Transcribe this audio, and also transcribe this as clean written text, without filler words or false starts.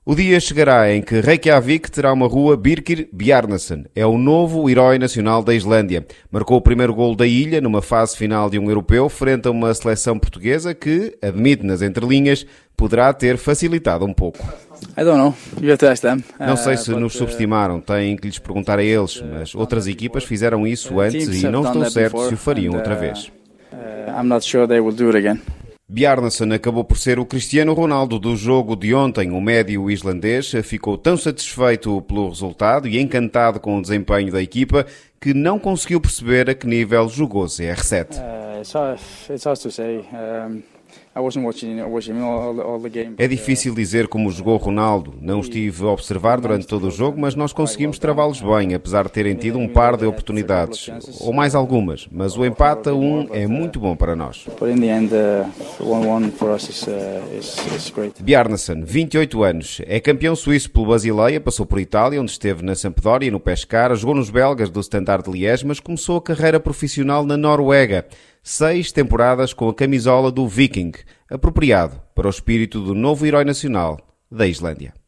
O dia chegará em que Reykjavik terá uma rua Birkir Bjarnason. É o novo herói nacional da Islândia. Marcou o primeiro golo da ilha numa fase final de um europeu frente a uma seleção portuguesa que, admite nas entrelinhas, poderá ter facilitado um pouco. I don't know. You have to ask them. Não sei se nos subestimaram, têm que lhes perguntar a eles, mas outras equipas fizeram isso antes e não estou certo se o fariam outra vez. I'm not sure they will do it again. Bjarnason acabou por ser o Cristiano Ronaldo do jogo de ontem. O médio islandês ficou tão satisfeito pelo resultado e encantado com o desempenho da equipa que não conseguiu perceber a que nível jogou CR7. It's hard to say. I wasn't watching all the game. É difícil dizer como jogou Ronaldo. Não estive a observar durante todo o jogo, mas nós conseguimos travá-los bem, apesar de terem tido um par de oportunidades, ou mais algumas. Mas o empate a 1 é muito bom para nós. But in the end, 1-1 for us is great. Bjarnason, 28 anos, é campeão suíço pelo Basileia, passou por Itália, onde esteve na Sampdoria e no Pescara, jogou nos belgas do Standard de Liège, mas começou a carreira profissional na Noruega. 6 temporadas com a camisola do Viking, apropriado para o espírito do novo herói nacional da Islândia.